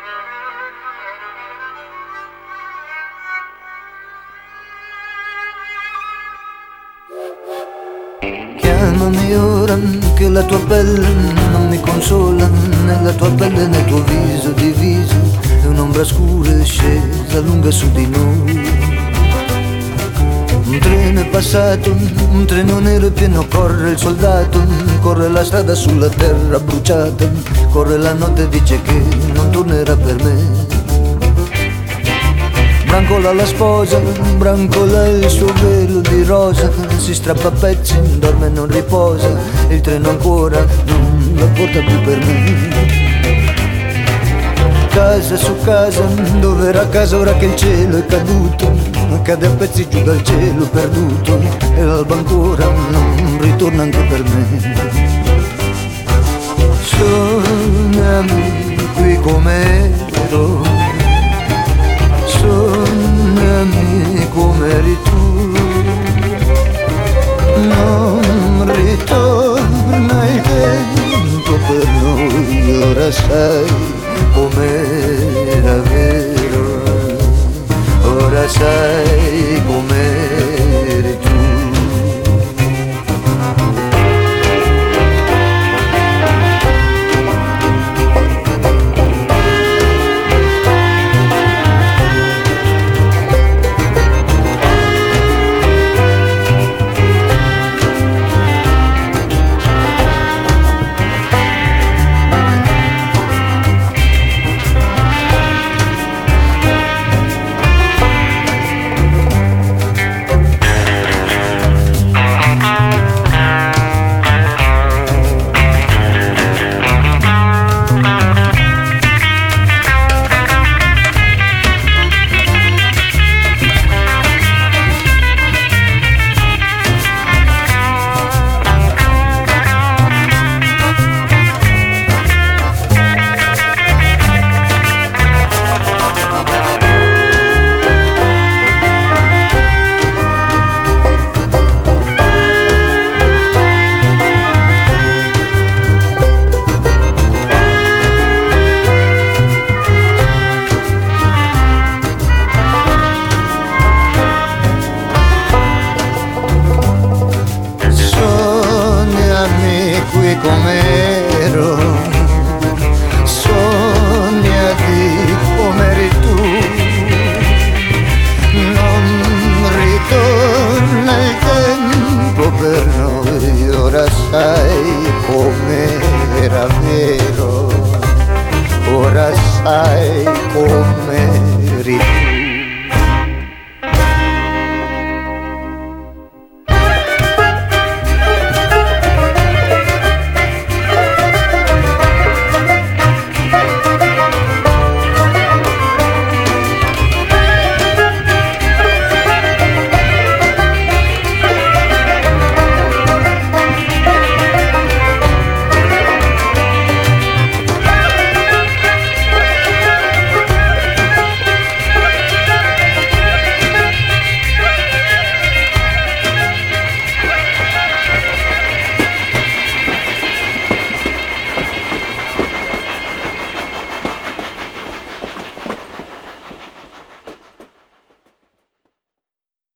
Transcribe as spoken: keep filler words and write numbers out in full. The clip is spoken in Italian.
Chiamami ora che la tua pelle non mi consola, né la tua pelle né il tuo viso diviso, e un'ombra scura è scesa lunga su di noi. Un treno è passato, un treno nero e pieno, corre il soldato, corre la strada sulla terra bruciata, corre la notte e dice che non tornerà per me. Brancola la sposa, brancola il suo velo di rosa, si strappa a pezzi, dorme e non riposa, il treno ancora non la porta più per me. Casa su casa, dove era casa ora che il cielo è caduto, cade a pezzi giù dal cielo perduto, e l'alba ancora non ritorna anche per me. Sognami qui come ero, sognami come eri tu, non ritorna il tempo per noi, ora sai com'era vero, ora sai com'eri tu. Come